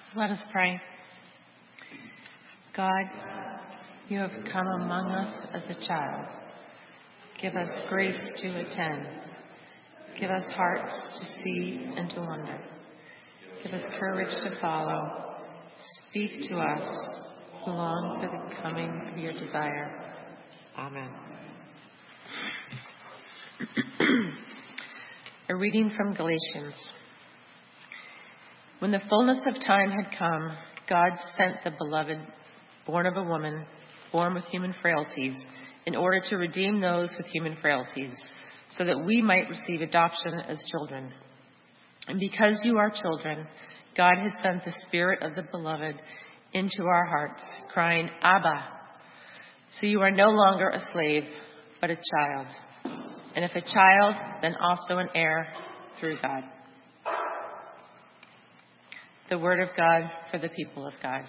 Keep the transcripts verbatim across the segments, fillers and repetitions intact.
Let us pray. God, you have come among us as a child. Give us grace to attend. Give us hearts to see and to wonder. Give us courage to follow. Speak to us who long for the coming of your desire. Amen. A reading from Galatians. When the fullness of time had come, God sent the beloved, born of a woman, born with human frailties, in order to redeem those with human frailties, so that we might receive adoption as children. And because you are children, God has sent the Spirit of the beloved into our hearts, crying, Abba. So you are no longer a slave, but a child. And if a child, then also an heir through God. The word of God for the people of God.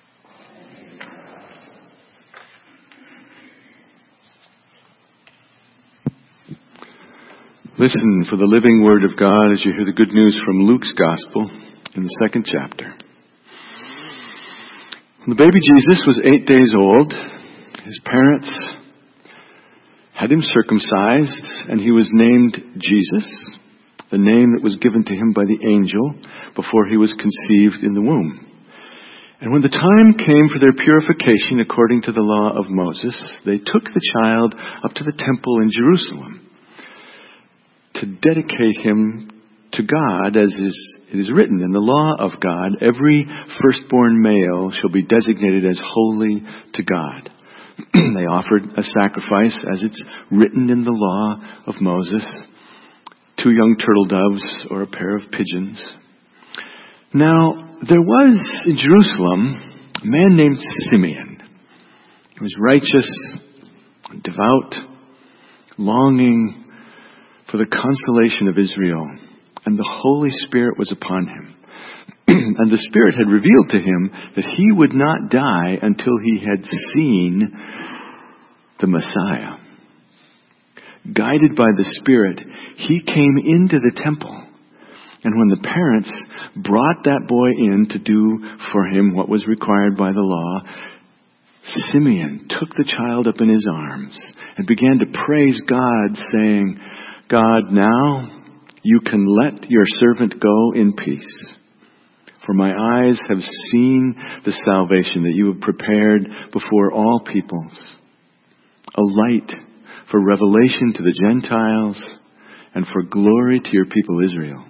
Listen for the living word of God as you hear the good news from Luke's Gospel in the second chapter. When the baby Jesus was eight days old, his parents had him circumcised, and he was named Jesus, the name that was given to him by the angel before he was conceived in the womb. And when the time came for their purification according to the law of Moses, they took the child up to the temple in Jerusalem to dedicate him to God, as is, it is written in the law of God, every firstborn male shall be designated as holy to God. They offered a sacrifice, as it's written in the law of Moses, two young turtle doves or a pair of pigeons. Now, there was in Jerusalem a man named Simeon. He was righteous, devout, longing for the consolation of Israel, and the Holy Spirit was upon him. And the Spirit had revealed to him that he would not die until he had seen the Messiah. Guided by the Spirit, he came into the temple. And when the parents brought that boy in to do for him what was required by the law, Simeon took the child up in his arms and began to praise God, saying, God, now you can let your servant go in peace. For my eyes have seen the salvation that you have prepared before all peoples, a light for revelation to the Gentiles and for glory to your people Israel.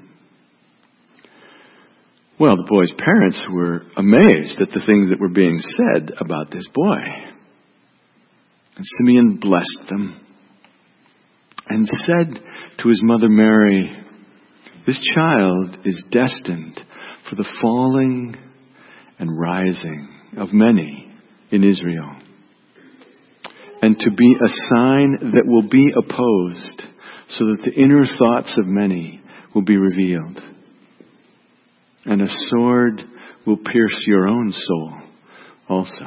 Well, the boy's parents were amazed at the things that were being said about this boy. And Simeon blessed them and said to his mother Mary, this child is destined for the falling and rising of many in Israel, and to be a sign that will be opposed, so that the inner thoughts of many will be revealed. And a sword will pierce your own soul also.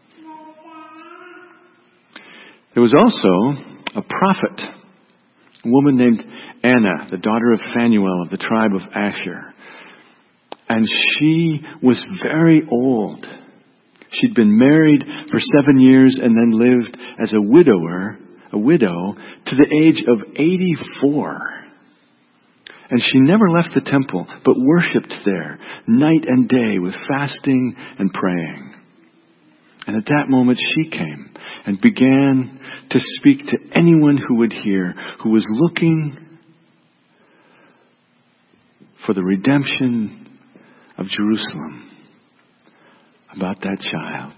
There was also a prophet, a woman named Anna, the daughter of Phanuel of the tribe of Asher. And she was very old. She'd been married for seven years and then lived as a widower, a widow, to the age of eighty-four. And she never left the temple, but worshipped there night and day with fasting and praying. And at that moment she came and began to speak to anyone who would hear, who was looking for the redemption of Jerusalem, about that child.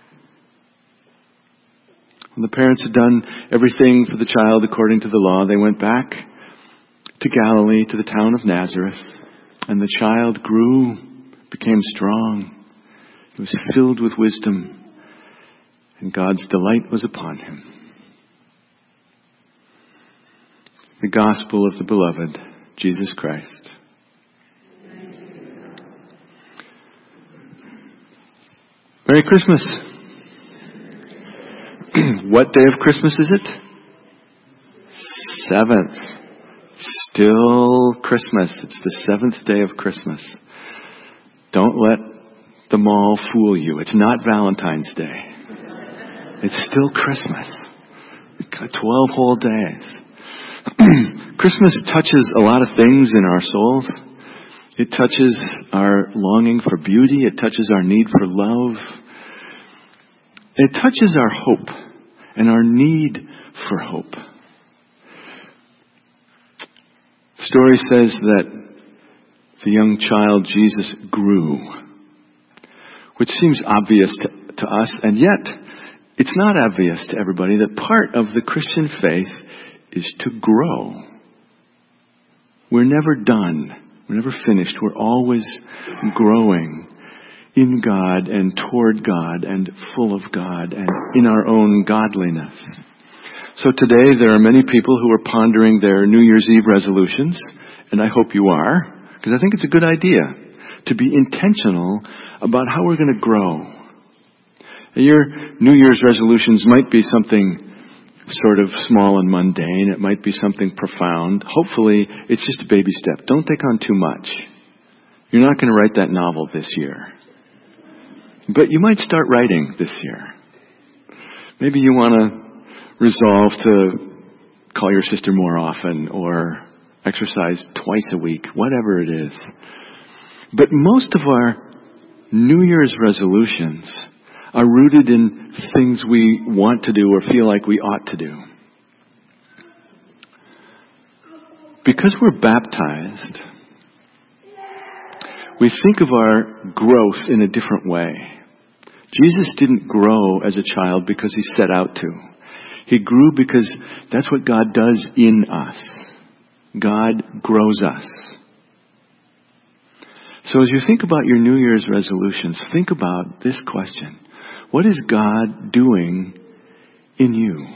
When the parents had done everything for the child according to the law, they went back to Galilee, to the town of Nazareth, and the child grew, became strong. He was filled with wisdom, and God's delight was upon him. The gospel of the beloved, Jesus Christ. Merry Christmas. What day of Christmas is it? Seventh. Still Christmas. It's the seventh day of Christmas. Don't let the mall fool you. It's not Valentine's Day. It's still Christmas. Twelve whole days. Christmas touches a lot of things in our souls. It touches our longing for beauty. It touches our need for love. It touches our hope and our need for hope. The story says that the young child Jesus grew, which seems obvious to, to us, and yet it's not obvious to everybody that part of the Christian faith is to grow. We're never done. We're never finished. We're always growing in God and toward God and full of God and in our own godliness. So today there are many people who are pondering their New Year's Eve resolutions, and I hope you are, because I think it's a good idea to be intentional about how we're going to grow. Your New Year's resolutions might be something sort of small and mundane. It might be something profound. Hopefully, it's just a baby step. Don't take on too much. You're not going to write that novel this year. But you might start writing this year. Maybe you want to resolve to call your sister more often or exercise twice a week, whatever it is. But most of our New Year's resolutions are rooted in things we want to do or feel like we ought to do. Because we're baptized, we think of our growth in a different way. Jesus didn't grow as a child because he set out to. He grew because that's what God does in us. God grows us. So as you think about your New Year's resolutions, think about this question. What is God doing in you?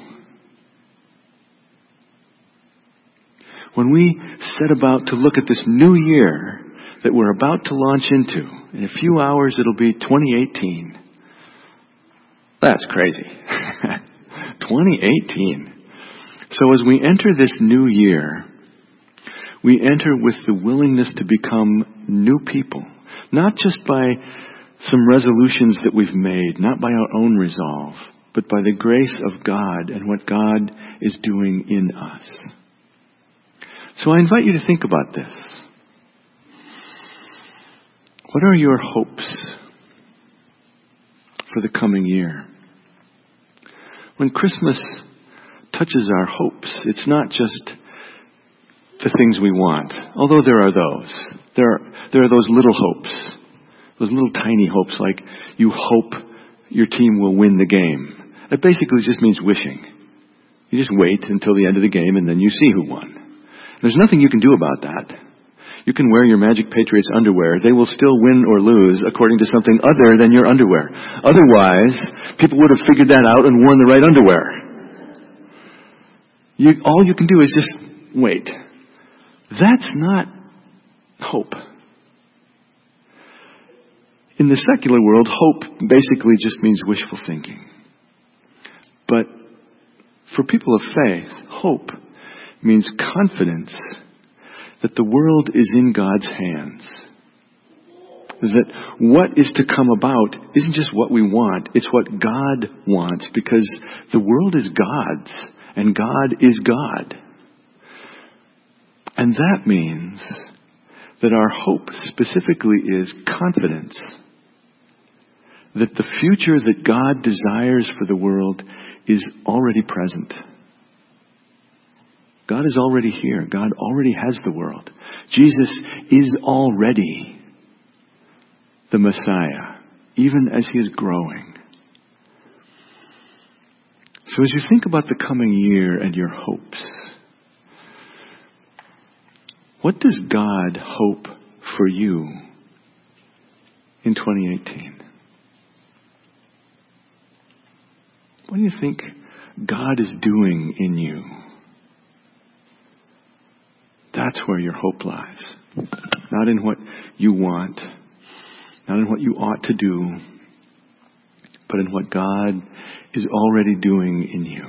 When we set about to look at this new year that we're about to launch into, in a few hours it'll be twenty eighteen. That's crazy. twenty eighteen. So as we enter this new year, we enter with the willingness to become new people. Not just by some resolutions that we've made, not by our own resolve, but by the grace of God and what God is doing in us. So I invite you to think about this. What are your hopes for the coming year? When Christmas touches our hopes, it's not just the things we want, although there are those. There are, there are those little hopes. Those little tiny hopes, like you hope your team will win the game. That basically just means wishing. You just wait until the end of the game and then you see who won. There's nothing you can do about that. You can wear your Magic Patriots underwear. They will still win or lose according to something other than your underwear. Otherwise, people would have figured that out and worn the right underwear. You, all you can do is just wait. That's not hope. In the secular world, hope basically just means wishful thinking. But for people of faith, hope means confidence that the world is in God's hands. That what is to come about isn't just what we want, it's what God wants, because the world is God's and God is God. And that means that our hope specifically is confidence that the future that God desires for the world is already present. God is already here. God already has the world. Jesus is already the Messiah, even as he is growing. So as you think about the coming year and your hopes, what does God hope for you in twenty eighteen? What do you think God is doing in you? That's where your hope lies. Not in what you want, not in what you ought to do, but in what God is already doing in you.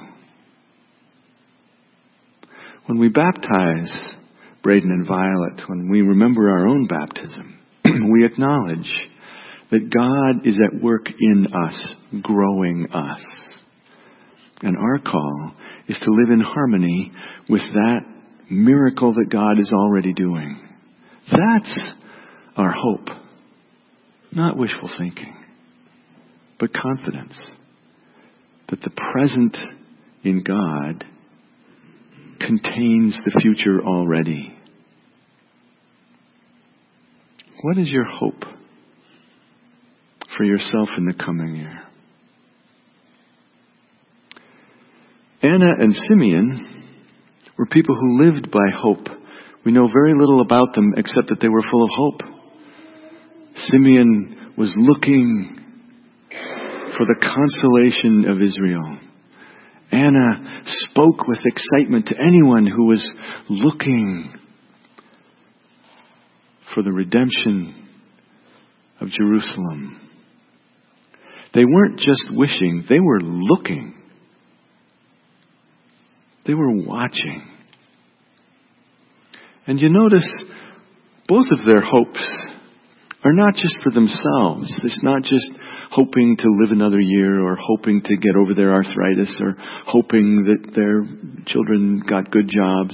When we baptize Braden and Violet, when we remember our own baptism, we acknowledge that God is at work in us, growing us. And our call is to live in harmony with that miracle that God is already doing. That's our hope. Not wishful thinking, but confidence that the present in God contains the future already. What is your hope for yourself in the coming year? Anna and Simeon were people who lived by hope. We know very little about them except that they were full of hope. Simeon was looking for the consolation of Israel. Anna spoke with excitement to anyone who was looking for the redemption of Jerusalem. They weren't just wishing, they were looking. They were watching. And you notice both of their hopes are not just for themselves. It's not just hoping to live another year or hoping to get over their arthritis or hoping that their children got good jobs.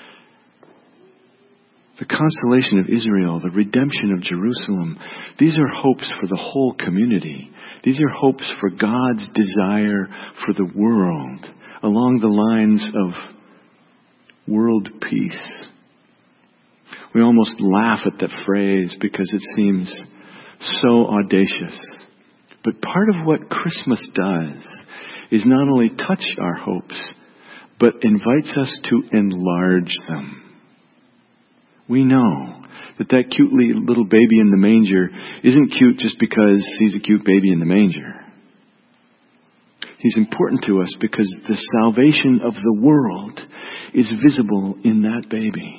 The consolation of Israel, the redemption of Jerusalem, these are hopes for the whole community. These are hopes for God's desire for the world along the lines of world peace. We almost laugh at that phrase because it seems so audacious. But part of what Christmas does is not only touch our hopes, but invites us to enlarge them. We know that that cute little baby in the manger isn't cute just because he's a cute baby in the manger. He's important to us because the salvation of the world is visible in that baby.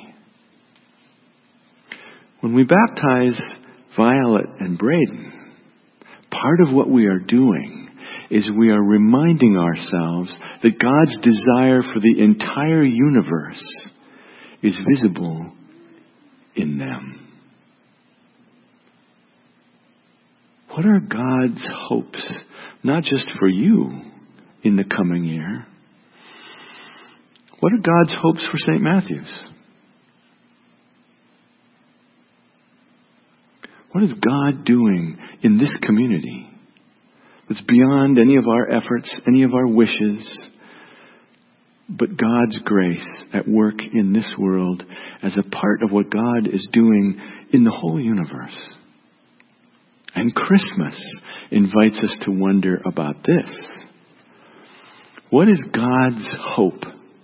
When we baptize Violet and Braden, part of what we are doing is we are reminding ourselves that God's desire for the entire universe is visible in them. What are God's hopes, not just for you in the coming year? What are God's hopes for Saint Matthew's? What is God doing in this community that's beyond any of our efforts, any of our wishes, but God's grace at work in this world as a part of what God is doing in the whole universe? And Christmas invites us to wonder about this. What is God's hope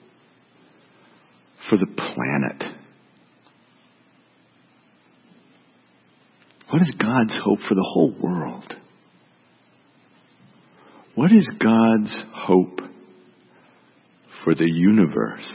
for the planet? What is God's hope for the whole world? What is God's hope for the universe?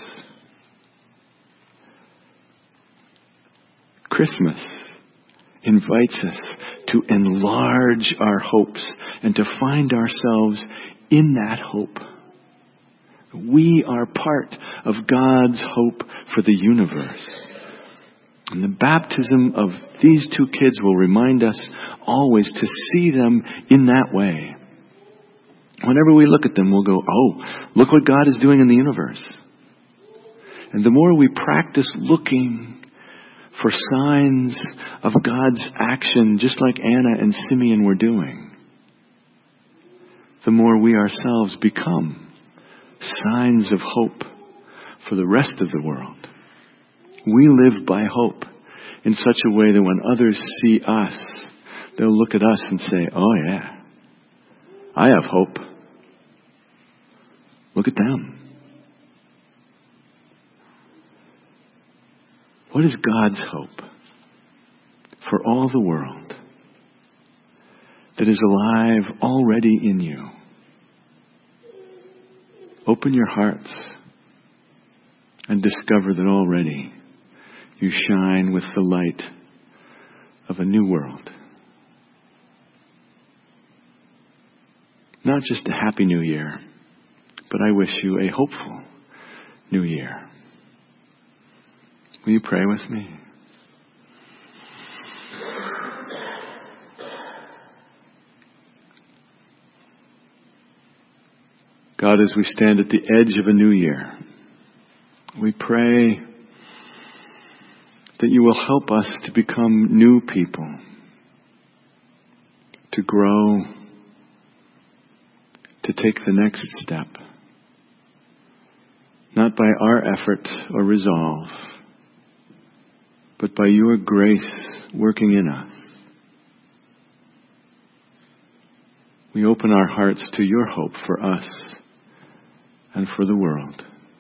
Christmas invites us to enlarge our hopes and to find ourselves in that hope. We are part of God's hope for the universe. And the baptism of these two kids will remind us always to see them in that way. Whenever we look at them, we'll go, oh, look what God is doing in the universe. And the more we practice looking for signs of God's action, just like Anna and Simeon were doing, the more we ourselves become signs of hope for the rest of the world. We live by hope in such a way that when others see us, they'll look at us and say, oh yeah, I have hope. Look at them. What is God's hope for all the world that is alive already in you? Open your hearts and discover that already you shine with the light of a new world. Not just a happy new year, but I wish you a hopeful new year. Will you pray with me? God, as we stand at the edge of a new year, we pray that you will help us to become new people, to grow, to take the next step, not by our effort or resolve, but by your grace working in us. We open our hearts to your hope for us and for the world.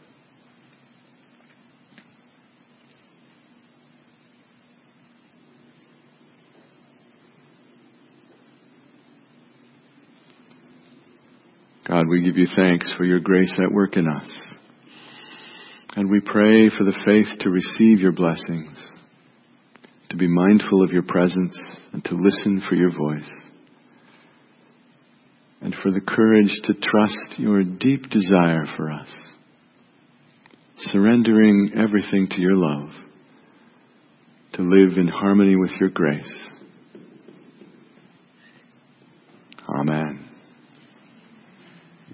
God, we give you thanks for your grace at work in us. And we pray for the faith to receive your blessings, to be mindful of your presence, and to listen for your voice. And for the courage to trust your deep desire for us, surrendering everything to your love, to live in harmony with your grace. Amen.